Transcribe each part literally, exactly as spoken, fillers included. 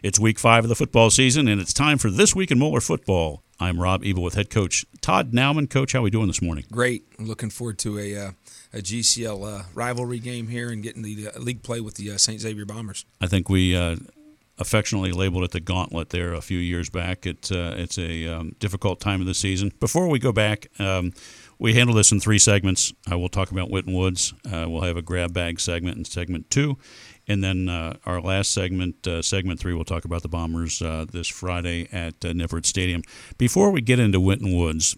It's week five of the football season, and it's time for This Week in Moeller Football. I'm Rob Ebel with head coach Todd Nauman. Coach, how are we doing this morning? Great. I'm looking forward to a uh, a G C L uh, rivalry game here and getting the uh, league play with the uh, Saint Xavier Bombers. I think we uh, affectionately labeled it the Gauntlet there a few years back. It, uh, it's a um, difficult time of the season. Before we go back, um, we handle this in three segments. I will talk about Winton Woods. Uh, we'll have a grab bag segment in segment two. And then uh, our last segment, uh, segment three, we'll talk about the Bombers uh, this Friday at uh, Nippert Stadium. Before we get into Winton Woods,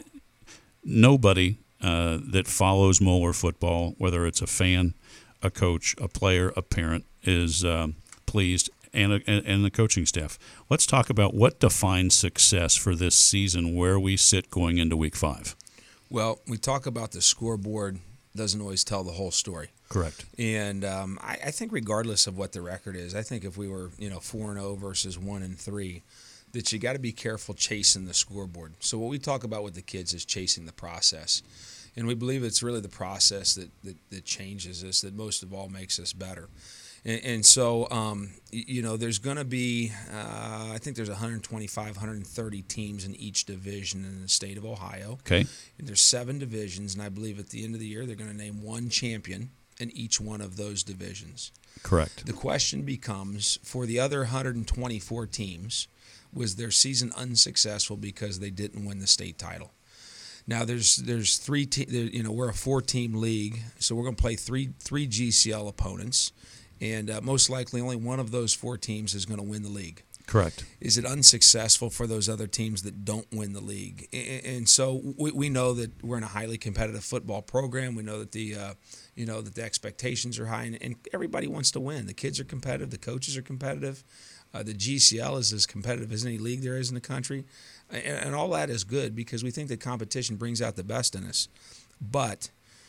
nobody uh, that follows Moeller football, whether it's a fan, a coach, a player, a parent, is um, pleased, and, a, and the coaching staff. Let's talk about what defines success for this season, where we sit going into week five. Well, we talk about the scoreboard doesn't always tell the whole story. Correct. And um, I, I think regardless of what the record is, I think if we were, you know, four and zero versus one and three, that you got to be careful chasing the scoreboard. So what we talk about with the kids is chasing the process, and we believe it's really the process that that, that changes us, that most of all makes us better. And, and so, um, you know, there's going to be, uh, I think there's one twenty-five, one thirty teams in each division in the state of Ohio. Okay. And there's seven divisions, and I believe at the end of the year they're going to name one champion in each one of those divisions. Correct. The question becomes, for the other one twenty-four teams, was their season unsuccessful because they didn't win the state title? Now there's there's three te- there, you know, we're a four-team league, so we're going to play three three G C L opponents, and uh, most likely only one of those four teams is going to win the league. Correct. Is it unsuccessful for those other teams that don't win the league? And so we, we know that we're in a highly competitive football program. We know that the uh, you know that the expectations are high, and, and everybody wants to win. The kids are competitive. The coaches are competitive. Uh, the G C L is as competitive as any league there is in the country, and, and all that is good because we think that competition brings out the best in us. But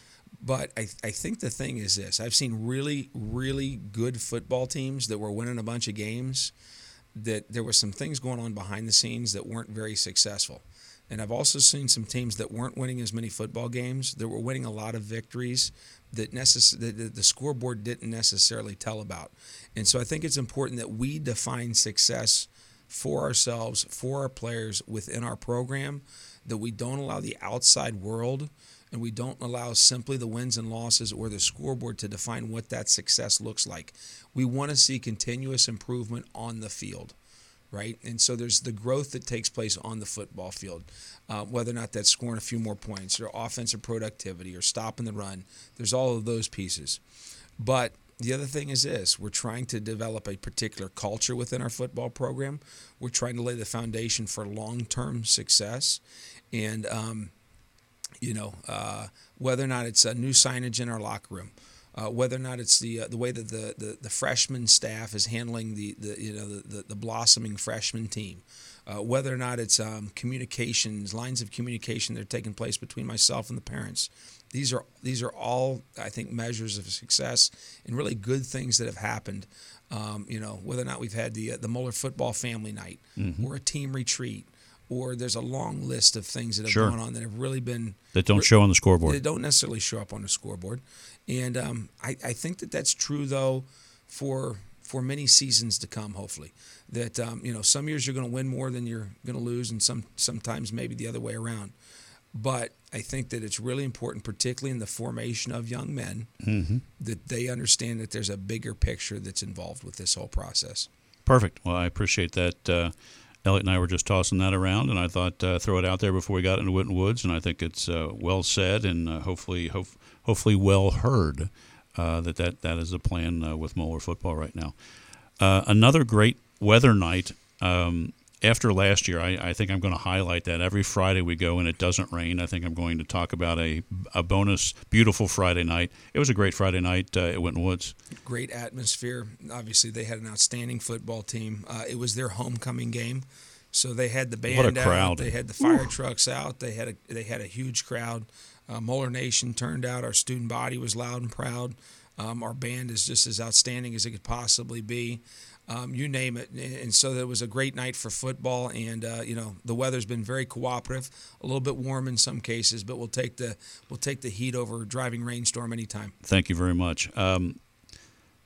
But I, I think the thing is this. I've seen really, really good football teams that were winning a bunch of games, that there were some things going on behind the scenes that weren't very successful. And I've also seen some teams that weren't winning as many football games, that were winning a lot of victories that, necess- that the scoreboard didn't necessarily tell about. And so I think it's important that we define success for ourselves, for our players within our program, that we don't allow the outside world and we don't allow simply the wins and losses or the scoreboard to define what that success looks like. We want to see continuous improvement on the field, right? And so there's the growth that takes place on the football field, uh, whether or not that's scoring a few more points or offensive productivity or stopping the run. There's all of those pieces. But the other thing is this. We're trying to develop a particular culture within our football program. We're trying to lay the foundation for long-term success. And, um, you know, uh, whether or not it's a new signage in our locker room, uh, whether or not it's the uh, the way that the, the, the freshman staff is handling the, the you know the, the, the blossoming freshman team, uh, whether or not it's um, communications, lines of communication that are taking place between myself and the parents. These are these are all, I think, measures of success and really good things that have happened. Um, you know, whether or not we've had the uh, the Moeller Football Family Night mm-hmm. or a team retreat, or there's a long list of things that have sure. gone on that have really been that don't show on the scoreboard. They don't necessarily show up on the scoreboard, and um, I, I think that that's true though for for many seasons to come. Hopefully, that um, you know some years you're going to win more than you're going to lose, and some sometimes maybe the other way around. But I think that it's really important, particularly in the formation of young men, mm-hmm. that they understand that there's a bigger picture that's involved with this whole process. Perfect. Well, I appreciate that. Uh, Elliot and I were just tossing that around, and I thought uh, throw it out there before we got into Winton Woods, and I think it's uh, well said and uh, hopefully hope, hopefully well heard uh, that, that that is the plan uh, with Moeller football right now. Uh, another great weather night. Um, after last year, I, I think I'm going to highlight that. Every Friday we go and it doesn't rain. I think I'm going to talk about a, a bonus, beautiful Friday night. It was a great Friday night uh, at Winton Woods. Great atmosphere. Obviously, they had an outstanding football team. Uh, it was their homecoming game, so they had the band what a crowd. out. They had the fire Ooh. trucks out. They had a they had a huge crowd. Uh, Moeller Nation turned out. Our student body was loud and proud. Um, our band is just as outstanding as it could possibly be. Um, you name it. And so it was a great night for football. And, uh, you know, the weather's been very cooperative, a little bit warm in some cases, but we'll take the we'll take the heat over a driving rainstorm anytime. Thank you very much. Um,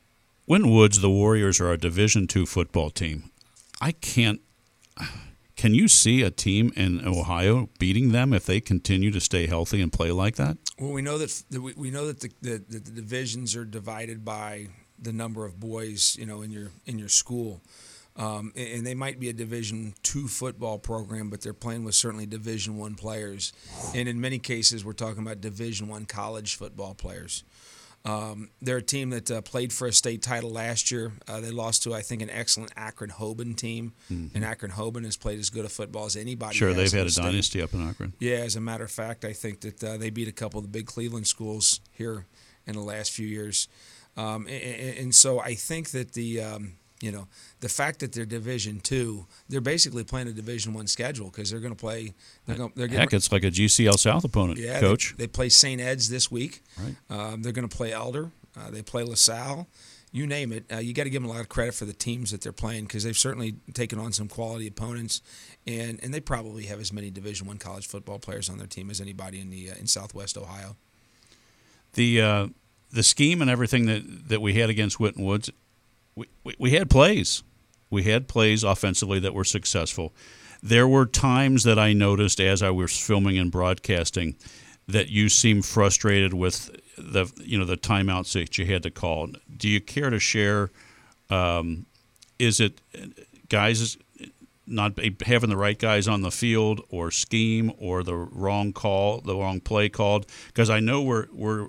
Winton Woods, the Warriors are a Division two football team. I can't. Can you see a team in Ohio beating them if they continue to stay healthy and play like that? Well, we know that that we we know that the, the, the divisions are divided by the number of boys, you know, in your in your school, um, and, and they might be a Division two football program, but they're playing with certainly Division one players, and in many cases, we're talking about Division one college football players. Um, they're a team that uh, played for a state title last year. Uh, they lost to, I think, an excellent Akron-Hoban team. Mm-hmm. And Akron-Hoban has played as good a football as anybody. Sure, has they've in had the a state. dynasty up in Akron. Yeah, as a matter of fact, I think that uh, they beat a couple of the big Cleveland schools here in the last few years. Um, and, and so I think that the um, you know the fact that they're Division two, they're basically playing a Division one schedule because they're going to play. They're going. They're Heck, it's like a G C L South opponent, yeah, Coach. They, they play Saint Ed's this week. Right. Um, they're going to play Elder. Uh, they play LaSalle. You name it. Uh, you got to give them a lot of credit for the teams that they're playing because they've certainly taken on some quality opponents, and, and they probably have as many Division One college football players on their team as anybody in the uh, in Southwest Ohio. The uh, the scheme and everything that, that we had against Winton Woods, we, we, we had plays. We had plays offensively that were successful. There were times that I noticed as I was filming and broadcasting that you seemed frustrated with the you know the timeouts that you had to call. Do you care to share? Um, is it guys not having the right guys on the field, or scheme, or the wrong call, the wrong play called? Because I know we're we're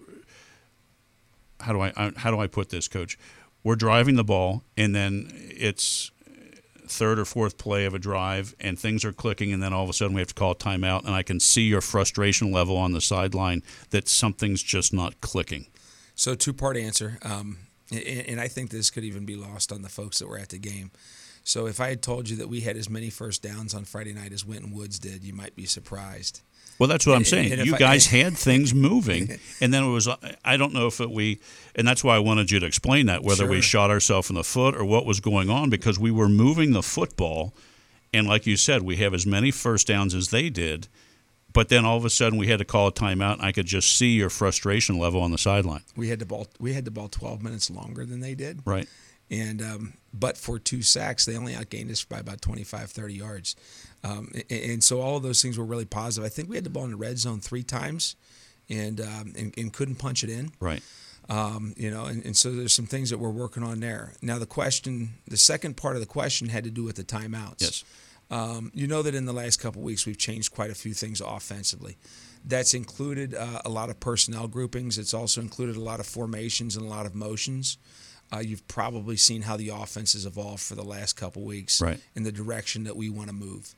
how do I how do I put this, Coach? We're driving the ball, and then it's third or fourth play of a drive, and things are clicking, and then all of a sudden we have to call a timeout, and I can see your frustration level on the sideline that something's just not clicking. So two-part answer, um, and, and I think this could even be lost on the folks that were at the game. So if I had told you that we had as many first downs on Friday night as Winton Woods did, you might be surprised. Well, that's what I'm saying. And you I, guys had things moving, and then it was, I don't know if it, we, and that's why I wanted you to explain that, whether Sure. we shot ourselves in the foot or what was going on, because we were moving the football, and like you said, we have as many first downs as they did, but then all of a sudden we had to call a timeout, and I could just see your frustration level on the sideline. We had the ball. We had the ball twelve minutes longer than they did. Right. And um, but for two sacks, they only outgained us by about twenty-five, thirty yards. Um, and, and so all of those things were really positive. I think we had the ball in the red zone three times and um, and, and couldn't punch it in. Right. Um, you know, and, and so there's some things that we're working on there. Now the question, the second part of the question had to do with the timeouts. Yes. Um, you know that in the last couple of weeks we've changed quite a few things offensively. That's included uh, a lot of personnel groupings. It's also included a lot of formations and a lot of motions. Uh, you've probably seen how the offense has evolved for the last couple weeks right. in the direction that we want to move.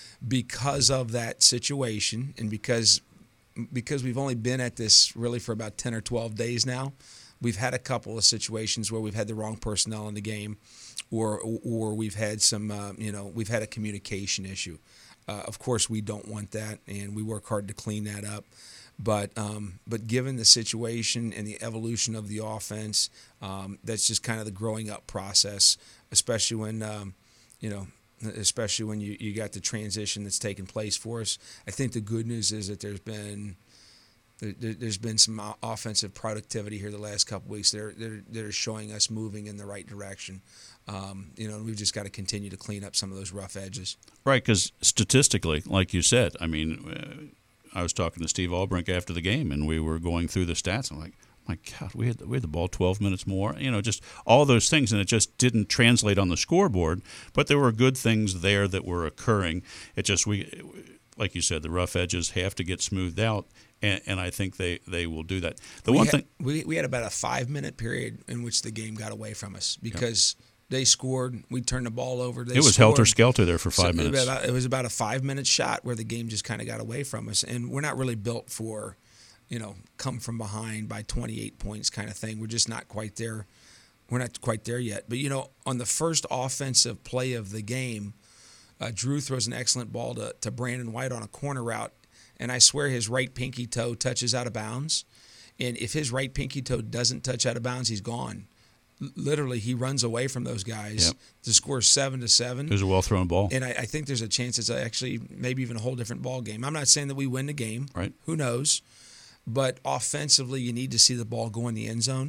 Because of that situation, and because because we've only been at this really for about ten or twelve days now, we've had a couple of situations where we've had the wrong personnel in the game, or or we've had some uh, you know we've had a communication issue. Uh, of course, we don't want that, and we work hard to clean that up. But um, but given the situation and the evolution of the offense, um, that's just kind of the growing up process, especially when um, you know, especially when you, you got the transition that's taken place for us. I think the good news is that there's been there, there's been some offensive productivity here the last couple weeks. They're they're they're showing us moving in the right direction. Um, you know, and we've just got to continue to clean up some of those rough edges. Right, because statistically, like you said, I mean. Uh, I was talking to Steve Albrink after the game, and we were going through the stats. I'm like, my God, we had the, we had the ball twelve minutes more. You know, just all those things, and it just didn't translate on the scoreboard. But there were good things there that were occurring. It just we, like you said, the rough edges have to get smoothed out, and, and I think they, they will do that. The we one had, thing we we had about a five minute period in which the game got away from us because. Yep. They scored. We turned the ball over. They it was scored. helter-skelter there for five so minutes. It was, about, it was about a five-minute shot where the game just kind of got away from us. And we're not really built for, you know, come from behind by twenty-eight points kind of thing. We're just not quite there. We're not quite there yet. But, you know, on the first offensive play of the game, uh, Drew throws an excellent ball to, to Brandon White on a corner route. And I swear his right pinky toe touches out of bounds. And if his right pinky toe doesn't touch out of bounds, he's gone. Literally, he runs away from those guys yep. to score seven to seven. It was a well-thrown ball, and I, I think there's a chance it's actually maybe even a whole different ball game. I'm not saying that we win the game, right? Who knows? But offensively, you need to see the ball go in the end zone,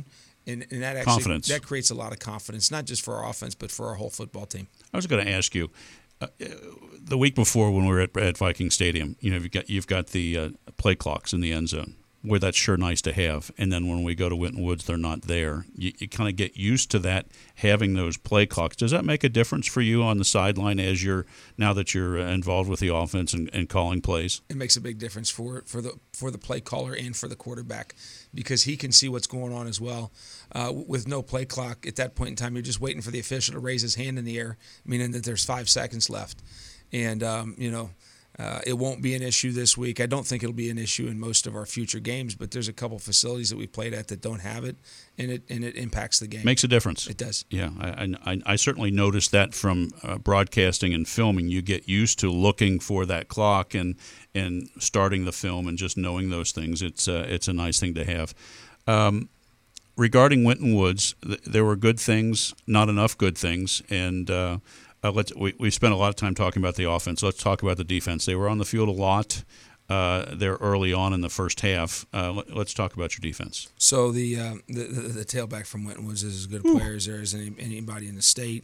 And, and that actually confidence. that creates a lot of confidence, not just for our offense, but for our whole football team. I was going to ask you, uh, the week before when we were at, at Viking Stadium, you know, you've got you've got the uh, play clocks in the end zone, where that's sure nice to have. And then when we go to Winton Woods, they're not there. You, you kind of get used to that, having those play clocks. Does that make a difference for you on the sideline as you're now that you're involved with the offense and, and calling plays? It makes a big difference for for the for the play caller and for the quarterback, because he can see what's going on as well. Uh, with no play clock at that point in time, you're just waiting for the official to raise his hand in the air, meaning that there's five seconds left. And um, you know. Uh, it won't be an issue this week. I don't think it'll be an issue in most of our future games, but there's a couple facilities that we played at that don't have it, and it and it impacts the game. Makes a difference. It does. Yeah, I I, I certainly noticed that from uh, broadcasting and filming. You get used to looking for that clock and and starting the film and just knowing those things. It's uh, it's a nice thing to have. Um, regarding Winton Woods, th- there were good things, not enough good things, and. Uh, Uh, let's, we, we spent a lot of time talking about the offense. Let's talk about the defense. They were on the field a lot uh, there early on in the first half. Uh, let, let's talk about your defense. So the uh, the, the, the tailback from Winton Woods is as good a player as there is any, anybody in the state.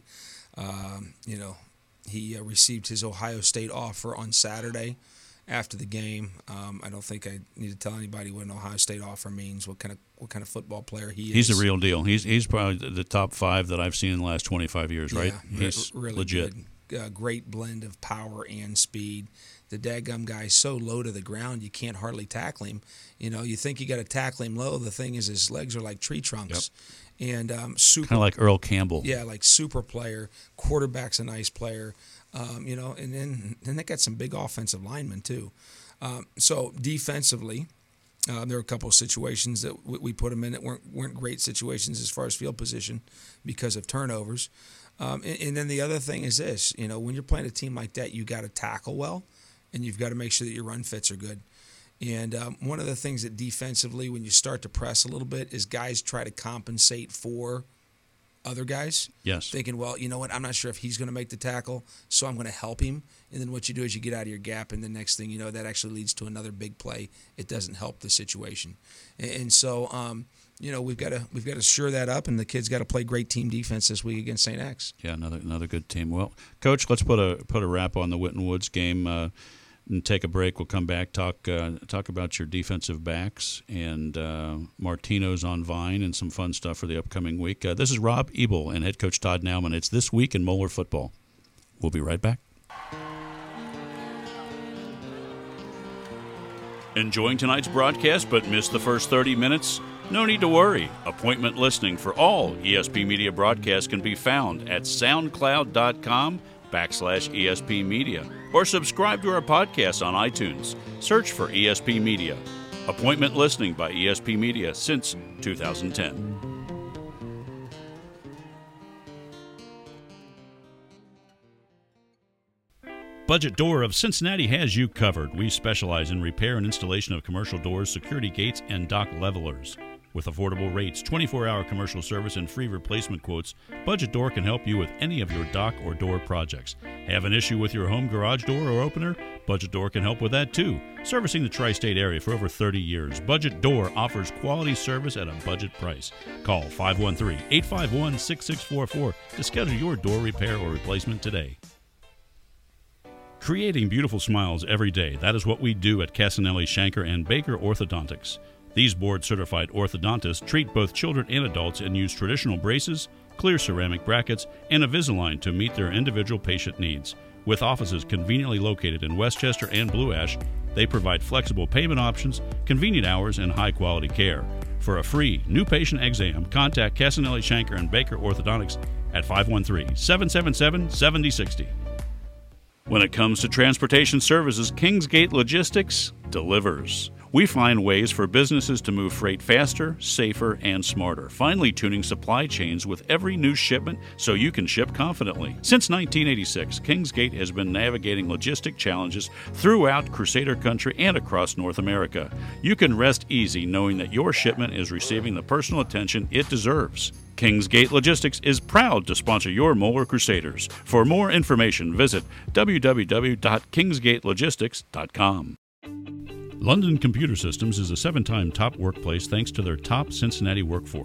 Um, you know, he uh, received his Ohio State offer on Saturday after the game. Um, I don't think I need to tell anybody what an Ohio State offer means, what kind of what kind of football player he is. He's the real deal. He's he's probably the top five that I've seen in the last twenty-five years, right? Yeah, he's really legit. Good. Uh, great blend of power and speed. The dadgum guy's so low to the ground you can't hardly tackle him. You know, you think you got to tackle him low. The thing is, his legs are like tree trunks. Yep. And um, super, kind of like Earl Campbell. Yeah, like super player. Quarterback's a nice player. Um, you know, and then then they got some big offensive linemen too. Um, so defensively, uh, there were a couple of situations that we, we put them in that weren't weren't great situations as far as field position because of turnovers. Um, and, and then the other thing is this: you know, when you're playing a team like that, you got to tackle well, and you've got to make sure that your run fits are good. And um, one of the things that defensively, when you start to press a little bit, is guys try to compensate for other guys. Yes. Thinking, well, you know what, I'm not sure if he's going to make the tackle, so I'm going to help him. And then what you do is you get out of your gap, and the next thing you know, that actually leads to another big play. It doesn't help the situation. And, and so, um, you know, we've got to we've got to sure that up, and the kids got to play great team defense this week against Saint X. Yeah, another another good team. Well, Coach, let's put a put a wrap on the Winton Woods game. Uh, And take a break. We'll come back, talk uh, talk about your defensive backs and uh, Martino's on Vine and some fun stuff for the upcoming week. Uh, this is Rob Ebel and head coach Todd Nauman. It's This Week in Moeller Football. We'll be right back. Enjoying tonight's broadcast but missed the first thirty minutes? No need to worry. Appointment listening for all E S P Media broadcasts can be found at soundcloud.com backslash ESP Media, or subscribe to our podcast on iTunes. Search for E S P Media. Appointment listening by E S P Media since two thousand ten. Budget Door of Cincinnati has you covered. We specialize in repair and installation of commercial doors, security gates, and dock levelers. With affordable rates, twenty-four hour commercial service, and free replacement quotes, Budget Door can help you with any of your dock or door projects. Have an issue with your home garage door or opener? Budget Door can help with that too. Servicing the tri-state area for over thirty years, Budget Door offers quality service at a budget price. Call five one three, eight five one, six six four four to schedule your door repair or replacement today. Creating beautiful smiles every day, that is what we do at Casanelli, Shanker, and Baker Orthodontics. These board-certified orthodontists treat both children and adults and use traditional braces, clear ceramic brackets, and Invisalign to meet their individual patient needs. With offices conveniently located in Westchester and Blue Ash, they provide flexible payment options, convenient hours, and high-quality care. For a free new patient exam, contact Casanelli, Shanker, and Baker Orthodontics at five one three, seven seven seven, seven zero six zero. When it comes to transportation services, Kingsgate Logistics delivers. We find ways for businesses to move freight faster, safer, and smarter, finely tuning supply chains with every new shipment so you can ship confidently. Since nineteen eighty-six, Kingsgate has been navigating logistic challenges throughout Crusader country and across North America. You can rest easy knowing that your shipment is receiving the personal attention it deserves. Kingsgate Logistics is proud to sponsor your Moeller Crusaders. For more information, visit w w w dot kingsgate logistics dot com. London Computer Systems is a seven-time top workplace thanks to their top Cincinnati workforce.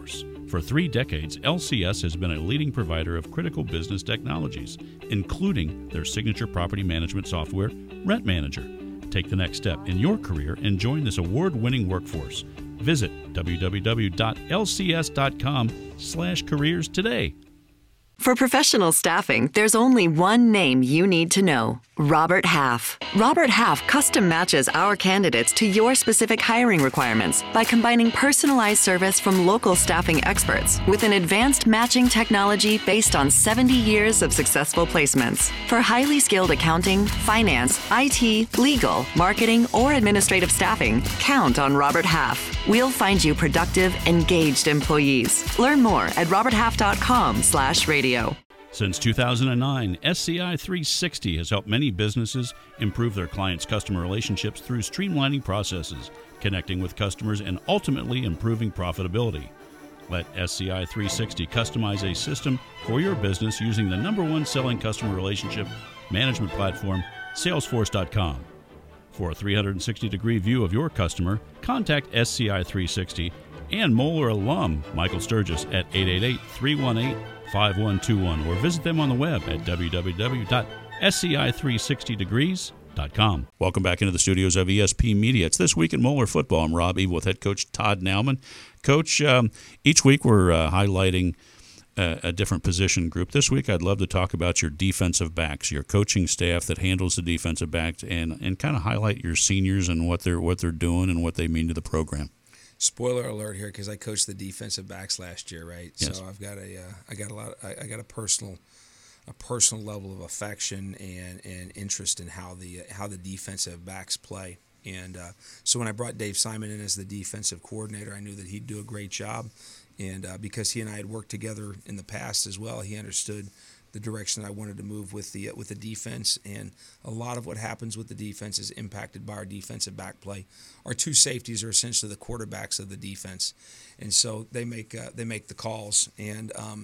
For three decades, L C S has been a leading provider of critical business technologies, including their signature property management software, Rent Manager. Take the next step in your career and join this award-winning workforce. Visit w w w dot l c s dot com slash careers today. For professional staffing, there's only one name you need to know: Robert Half. Robert Half custom matches our candidates to your specific hiring requirements by combining personalized service from local staffing experts with an advanced matching technology based on seventy years of successful placements. For highly skilled accounting, finance, I T, legal, marketing, or administrative staffing, count on Robert Half. We'll find you productive, engaged employees. Learn more at robert half dot com slash radio. Since two thousand nine, S C I three sixty has helped many businesses improve their clients' customer relationships through streamlining processes, connecting with customers, and ultimately improving profitability. Let S C I three sixty customize a system for your business using the number one selling customer relationship management platform, salesforce dot com. For a three sixty degree view of your customer, contact S C I three sixty and Moeller alum Michael Sturgis at eight eight eight, three one eight, five one two one or visit them on the web at w w w dot s c i three sixty degrees dot com. Welcome back into the studios of E S P Media. It's This Week in Moeller Football. I'm Rob Ebel with head coach Todd Nauman. Coach, um, each week we're uh, highlighting uh, a different position group. This week I'd love to talk about your defensive backs, your coaching staff that handles the defensive backs, and, and kind of highlight your seniors and what they're what they're doing and what they mean to the program. Spoiler alert here, because I coached the defensive backs last year, right? Yes. So I've got a, uh, I got a lot, I, I got a personal, a personal level of affection and, and interest in how the how the defensive backs play. And uh, so when I brought Dave Simon in as the defensive coordinator, I knew that he'd do a great job. And uh, because he and I had worked together in the past as well, he understood the direction I wanted to move with the with the defense, and a lot of what happens with the defense is impacted by our defensive back play. Our two safeties are essentially the quarterbacks of the defense, and so they make uh, they make the calls. And um,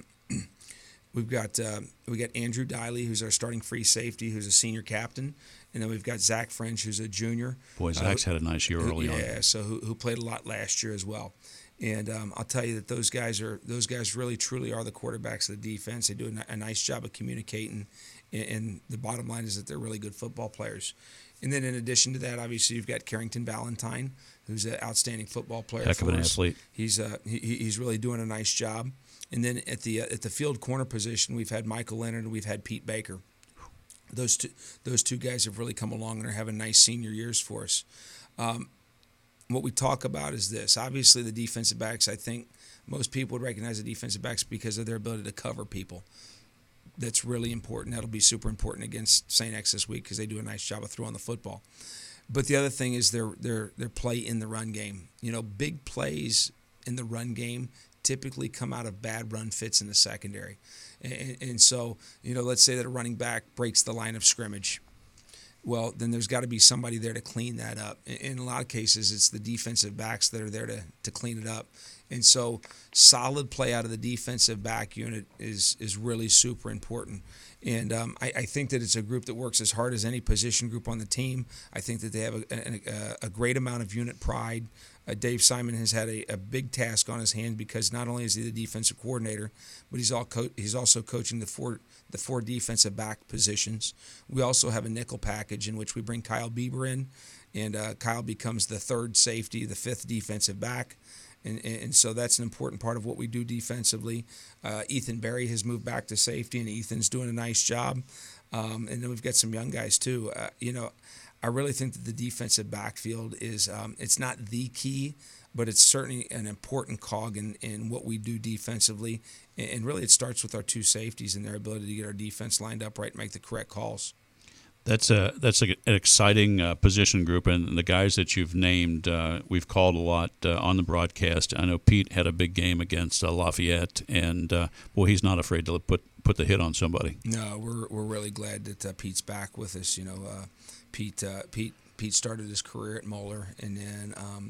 we've got uh, we got Andrew Diley, who's our starting free safety, who's a senior captain, and then we've got Zach French, who's a junior. Boy, Zach's uh, had a nice year early yeah, on. Yeah, so who, who played a lot last year as well. And um, I'll tell you that those guys are those guys really truly are the quarterbacks of the defense. They do a, a nice job of communicating, and, and the bottom line is that they're really good football players. And then in addition to that, obviously you've got Carrington Valentine, who's an outstanding football player. Heck of an athlete. He's uh, he, he's really doing a nice job. And then at the uh, at the field corner position, we've had Michael Leonard and we've had Pete Baker. Those two those two guys have really come along and are having nice senior years for us. Um, What we talk about is this. Obviously, the defensive backs, I think most people would recognize the defensive backs because of their ability to cover people. That's really important. That'll be super important against Saint X this week because they do a nice job of throwing the football. But the other thing is their their their play in the run game. You know, big plays in the run game typically come out of bad run fits in the secondary. And, and so, you know, let's say that a running back breaks the line of scrimmage. Well, then there's got to be somebody there to clean that up. In a lot of cases, it's the defensive backs that are there to, to clean it up. And so solid play out of the defensive back unit is is really super important. And um, I, I think that it's a group that works as hard as any position group on the team. I think that they have a, a, a great amount of unit pride. Uh, Dave Simon has had a, a big task on his hand because not only is he the defensive coordinator, but he's all co- he's also coaching the four the four defensive back positions. We also have a nickel package in which we bring Kyle Bieber in, and uh, Kyle becomes the third safety, the fifth defensive back. And, and so that's an important part of what we do defensively. Uh, Ethan Berry has moved back to safety, and Ethan's doing a nice job. Um, and then we've got some young guys too. Uh, you know, I really think that the defensive backfield is um, it's not the key, but it's certainly an important cog in, in what we do defensively. And really it starts with our two safeties and their ability to get our defense lined up right and make the correct calls. That's a that's a, an exciting uh, position group, and the guys that you've named, uh, we've called a lot uh, on the broadcast. I know Pete had a big game against uh, Lafayette, and uh, boy, he's not afraid to put put the hit on somebody. No, we're we're really glad that uh, Pete's back with us. You know, uh, Pete uh, Pete Pete started his career at Moeller, and then um,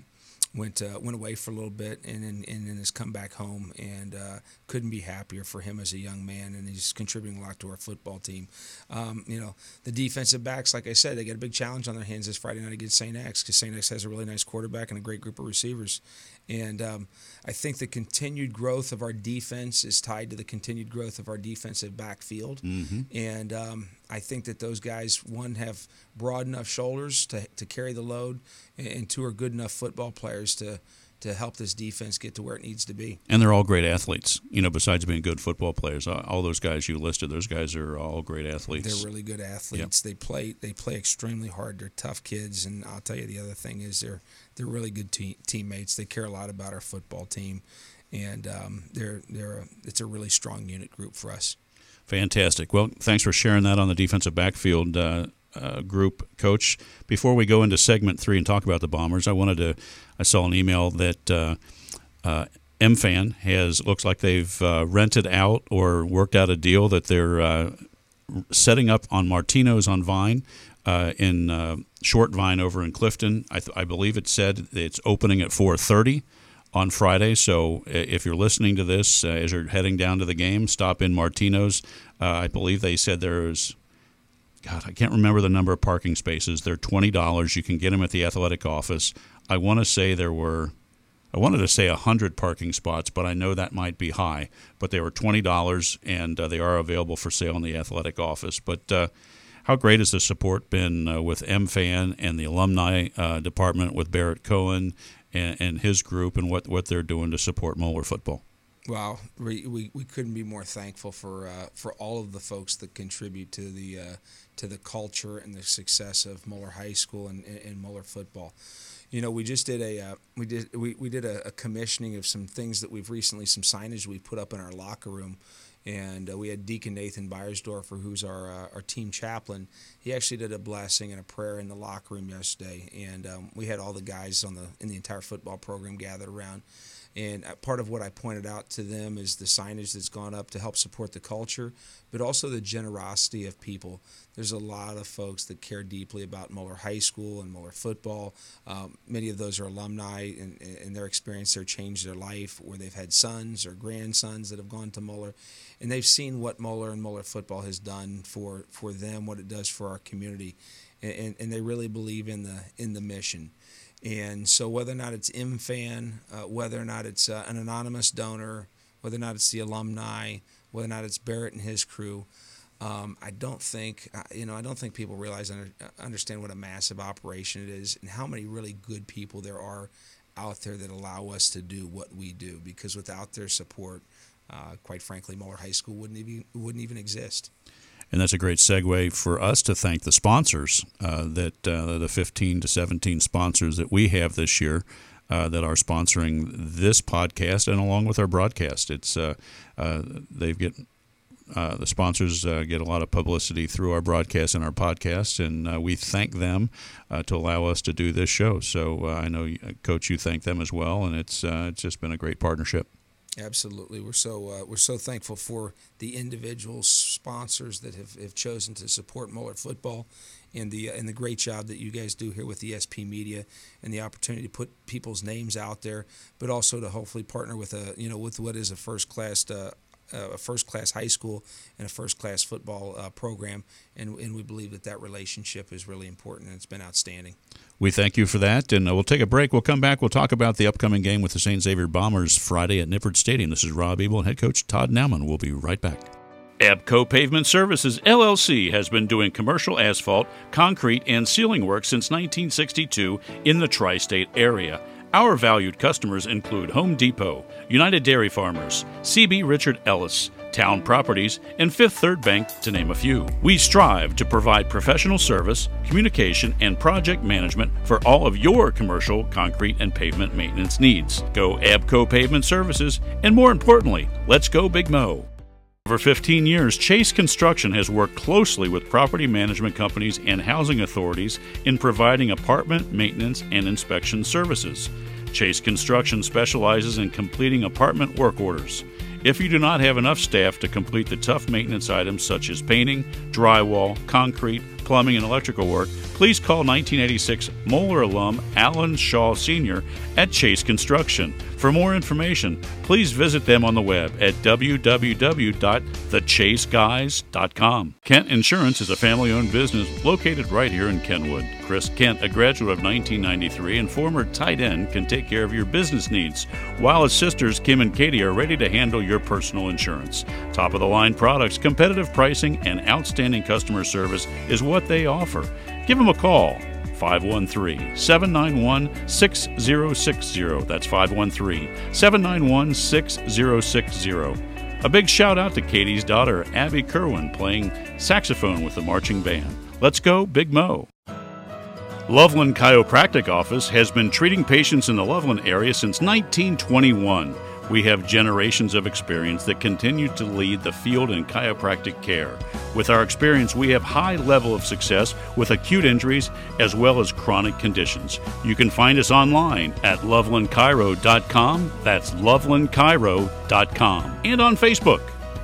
went uh, went away for a little bit, and then and then has come back home, and uh, couldn't be happier for him as a young man, and he's contributing a lot to our football team. Um, you know, the defensive backs, like I said, they got a big challenge on their hands this Friday night against Saint X, because Saint X has a really nice quarterback and a great group of receivers. And um, I think the continued growth of our defense is tied to the continued growth of our defensive backfield. Mm-hmm. And um, I think that those guys, one, have broad enough shoulders to to carry the load, and two, are good enough football players to to help this defense get to where it needs to be. And they're all great athletes, you know, besides being good football players. All those guys you listed, those guys are all great athletes. They're really good athletes. Yep. They play they play extremely hard. They're tough kids, and I'll tell you the other thing is they're they're really good te- teammates. They care a lot about our football team, and um, they're they're a, it's a really strong unit group for us. Fantastic. Well, thanks for sharing that on the defensive backfield uh, uh, group, Coach. Before we go into segment three and talk about the Bombers, I wanted to. I saw an email that uh, uh, M-Fan has looks like they've uh, rented out or worked out a deal that they're uh, setting up on Martino's on Vine uh, in uh, Short Vine over in Clifton. I, th- I believe it said it's opening at four thirty on Friday. So if you're listening to this uh, as you're heading down to the game, stop in Martino's. Uh, I believe they said there's, God, I can't remember the number of parking spaces. They're twenty dollars. You can get them at the athletic office. I want to say there were, I wanted to say one hundred parking spots, but I know that might be high. But they were twenty dollars, and uh, they are available for sale in the athletic office. But uh, how great has the support been uh, with M-Fan and the alumni uh, department with Barrett Cohen and, and his group, and what, what they're doing to support Moeller football? Wow, we, we, we couldn't be more thankful for uh, for all of the folks that contribute to the uh, to the culture and the success of Moeller High School and, and, and Moeller football. You know, we just did a uh, we did we, we did a, a commissioning of some things that we've recently, some signage we put up in our locker room, and uh, we had Deacon Nathan Beiersdorfer, who's our uh, our team chaplain. He actually did a blessing and a prayer in the locker room yesterday, and um, we had all the guys on the in the entire football program gathered around. And part of what I pointed out to them is the signage that's gone up to help support the culture, but also the generosity of people. There's a lot of folks that care deeply about Moeller High School and Moeller football. Um, many of those are alumni, and, and their experience there changed their life, where they've had sons or grandsons that have gone to Moeller, and they've seen what Moeller and Moeller football has done for, for them, what it does for our community, and, and they really believe in the in the mission. And so whether or not it's M-Fan, uh, whether or not it's uh, an anonymous donor, whether or not it's the alumni, whether or not it's Barrett and his crew, um, I don't think uh, you know I don't think people realize under, understand what a massive operation it is, and how many really good people there are out there that allow us to do what we do. Because without their support, uh, quite frankly, Moeller High School wouldn't even wouldn't even exist. And that's a great segue for us to thank the sponsors, uh, that uh, the fifteen to seventeen sponsors that we have this year uh, that are sponsoring this podcast and along with our broadcast. It's uh, uh, they get uh, the sponsors uh, get a lot of publicity through our broadcast and our podcast, and uh, we thank them uh, to allow us to do this show. So uh, I know, Coach, you thank them as well, and it's uh, it's just been a great partnership. Absolutely, we're so uh, we're so thankful for the individual sponsors that have, have chosen to support Moeller football, and the uh, and the great job that you guys do here with E S P Media, and the opportunity to put people's names out there, but also to hopefully partner with a you know with what is a first class uh, uh, a first class high school and a first class football uh, program, and and we believe that that relationship is really important, and it's been outstanding. We thank you for that, and we'll take a break. We'll come back. We'll talk about the upcoming game with the Saint Xavier Bombers Friday at Nippert Stadium. This is Rob Ebel and head coach Todd Nauman. We'll be right back. Abco Pavement Services, L L C, has been doing commercial asphalt, concrete, and ceiling work since nineteen sixty-two in the tri-state area. Our valued customers include Home Depot, United Dairy Farmers, C B Richard Ellis, Town Properties, and Fifth Third Bank, to name a few. We strive to provide professional service, communication, and project management for all of your commercial, concrete, and pavement maintenance needs. Go Abco Pavement Services, and more importantly, let's go Big Mo. Over fifteen years, Chase Construction has worked closely with property management companies and housing authorities in providing apartment maintenance and inspection services. Chase Construction specializes in completing apartment work orders. If you do not have enough staff to complete the tough maintenance items such as painting, drywall, concrete, plumbing, and electrical work, please call nineteen eighty-six Moeller alum Alan Shaw Senior at Chase Construction. For more information, please visit them on the web at w w w dot the chase guys dot com. Kent Insurance is a family-owned business located right here in Kenwood. Chris Kent, a graduate of nineteen ninety-three and former tight end, can take care of your business needs, while his sisters Kim and Katie are ready to handle your personal insurance. Top-of-the-line products, competitive pricing, and outstanding customer service is what they offer. Give them a call. five one three, seven nine one, six zero six zero. That's five one three, seven nine one, six zero six zero. A big shout out to Katie's daughter, Abby Kerwin, playing saxophone with the marching band. Let's go, Big Mo. Loveland Chiropractic Office has been treating patients in the Loveland area since nineteen twenty-one. We have generations of experience that continue to lead the field in chiropractic care. With our experience, we have high level of success with acute injuries as well as chronic conditions. You can find us online at loveland chiro dot com. That's loveland chiro dot com. And on Facebook.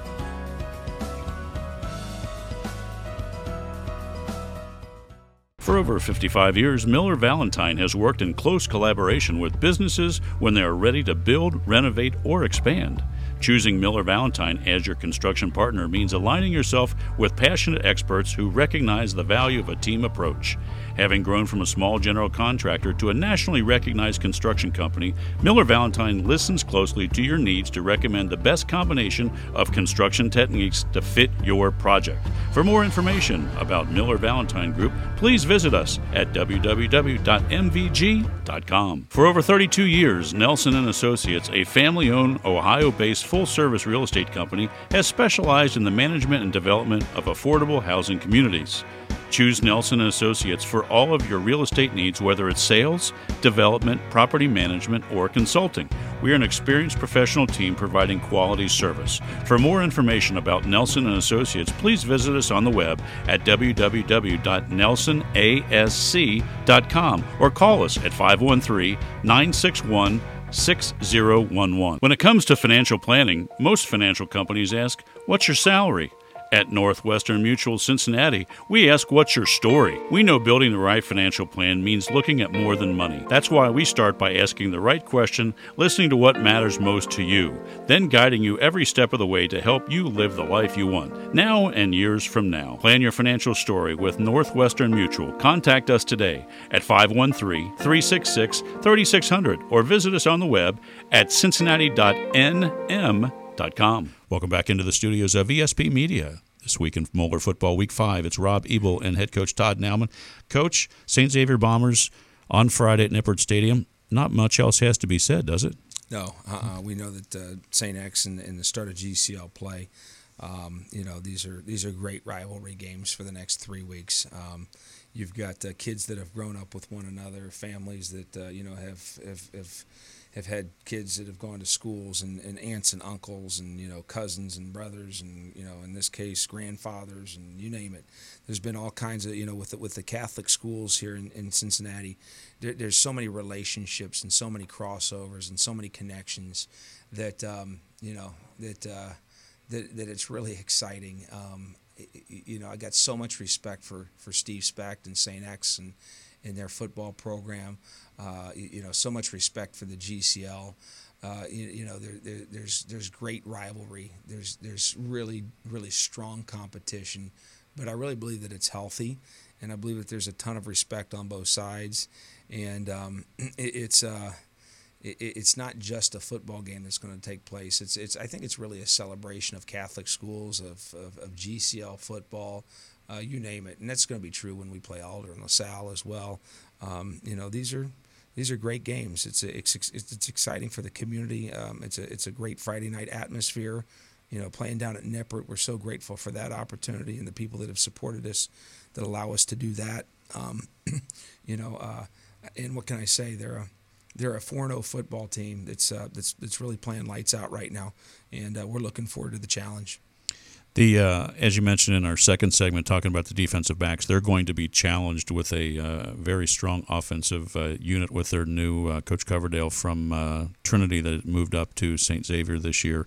For over fifty-five years, Miller Valentine has worked in close collaboration with businesses when they are ready to build, renovate, or expand. Choosing Miller Valentine as your construction partner means aligning yourself with passionate experts who recognize the value of a team approach. Having grown from a small general contractor to a nationally recognized construction company, Miller Valentine listens closely to your needs to recommend the best combination of construction techniques to fit your project. For more information about Miller Valentine Group, please visit us at w w w dot m v g dot com. For over thirty-two years, Nelson and Associates, a family-owned, Ohio-based full-service real estate company, has specialized in the management and development of affordable housing communities. Choose Nelson and Associates for all of your real estate needs, whether it's sales, development, property management, or consulting. We are an experienced professional team providing quality service. For more information about Nelson and Associates, please visit us on the web at w w w dot nelson a s c dot com or call us at five one three, nine six one, six zero one one. When it comes to financial planning, most financial companies ask, "What's your salary?" At Northwestern Mutual Cincinnati, we ask, what's your story? We know building the right financial plan means looking at more than money. That's why we start by asking the right question, listening to what matters most to you, then guiding you every step of the way to help you live the life you want, now and years from now. Plan your financial story with Northwestern Mutual. Contact us today at five one three, three six six, three six zero zero or visit us on the web at cincinnati dot n m dot com. Welcome back into the studios of E S P Media. This week in Moeller Football Week five, it's Rob Ebel and head coach Todd Nauman. Coach, Saint Xavier Bombers on Friday at Nippert Stadium. Not much else has to be said, does it? No. Uh-uh. We know that uh, Saint X and, and the start of G C L play, um, you know, these are these are great rivalry games for the next three weeks. Um, you've got uh, kids that have grown up with one another, families that, uh, you know, have have, have have had kids that have gone to schools and, and aunts and uncles and, you know, cousins and brothers and, you know, in this case, grandfathers and you name it. There's been all kinds of, you know, with the, with the Catholic schools here in, in Cincinnati, there, there's so many relationships and so many crossovers and so many connections that, um, you know, that, uh, that, that it's really exciting. Um, you know, I got so much respect for, for Steve Specht and Saint X and, and their football program. Uh, you, you know, so much respect for the G C L. Uh, you, you know, there, there, there's there's great rivalry. There's there's really really strong competition, but I really believe that it's healthy, and I believe that there's a ton of respect on both sides, and um, it, it's uh, it, it's not just a football game that's going to take place. It's it's I think it's really a celebration of Catholic schools, of of, of G C L football. Uh, you name it, and that's going to be true when we play Alder and LaSalle as well. Um, you know, these are these are great games. It's a, it's it's exciting for the community. Um, it's a it's a great Friday night atmosphere. You know, playing down at Nippert, we're so grateful for that opportunity and the people that have supported us, that allow us to do that. Um, you know, uh, and what can I say? They're a they're a four and oh football team that's uh, that's that's really playing lights out right now, and uh, we're looking forward to the challenge. The uh, as you mentioned in our second segment, talking about the defensive backs, they're going to be challenged with a uh, very strong offensive uh, unit with their new uh, Coach Coverdale from uh, Trinity that moved up to Saint Xavier this year.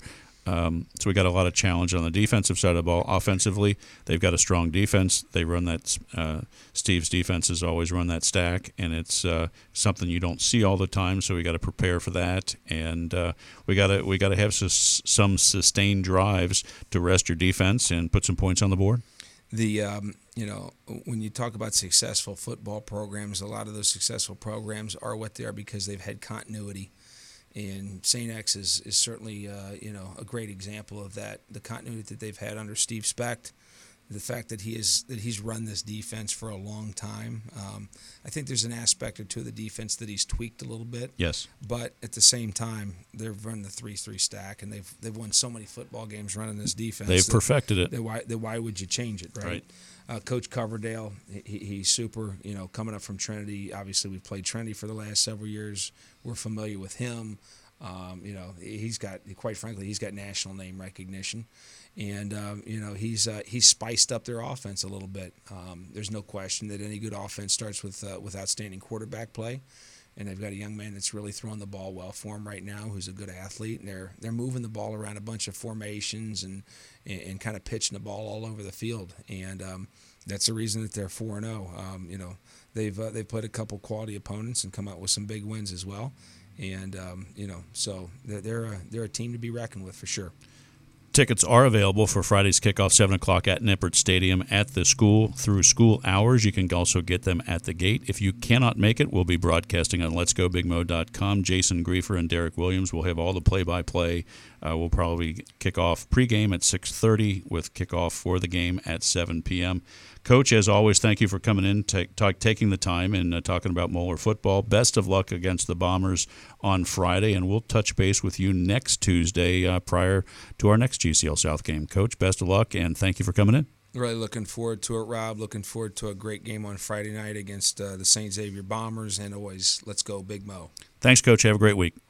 Um, so we got a lot of challenge on the defensive side of the ball. Offensively, they've got a strong defense. They run that. Uh, Steve's defense has always run that stack, and it's uh, something you don't see all the time. So we got to prepare for that, and uh, we got to we got to have sus- some sustained drives to rest your defense and put some points on the board. The um, you know, when you talk about successful football programs, a lot of those successful programs are what they are because they've had continuity. And Saint X is, is certainly, uh, you know, a great example of that. The continuity that they've had under Steve Specht, the fact that he is that he's run this defense for a long time. Um, I think there's an aspect or two of the defense that he's tweaked a little bit. Yes. But at the same time, they've run the three three stack, and they've they've won so many football games running this defense. They've that, perfected it. That why, that why would you change it, right? Right. Uh, Coach Coverdale, he, he's super, you know, coming up from Trinity. Obviously, we've played Trinity for the last several years. We're familiar with him. Um, you know, he's got, quite frankly, he's got national name recognition, and um, you know, he's uh, he's spiced up their offense a little bit. Um, there's no question that any good offense starts with uh, with outstanding quarterback play, and they've got a young man that's really throwing the ball well for him right now, who's a good athlete, and they're they're moving the ball around a bunch of formations and and, and kind of pitching the ball all over the field, and um, that's the reason that they're four and zero. Um, you know, they've uh, they've played a couple quality opponents and come out with some big wins as well. And, um, you know, so they're, they're, a, they're a team to be reckoned with for sure. Tickets are available for Friday's kickoff, seven o'clock at Nippert Stadium at the school through school hours. You can also get them at the gate. If you cannot make it, we'll be broadcasting on lets go big mo dot com. Jason Griefer and Derek Williams will have all the play-by-play. Uh, we'll probably kick off pregame at six thirty with kickoff for the game at seven p.m. Coach, as always, thank you for coming in, take, talk, taking the time and uh, talking about Moeller football. Best of luck against the Bombers on Friday, and we'll touch base with you next Tuesday uh, prior to our next G C L South game. Coach, best of luck, and thank you for coming in. Really looking forward to it, Rob. Looking forward to a great game on Friday night against uh, the Saint Xavier Bombers, and always, let's go Big Mo. Thanks, Coach. Have a great week.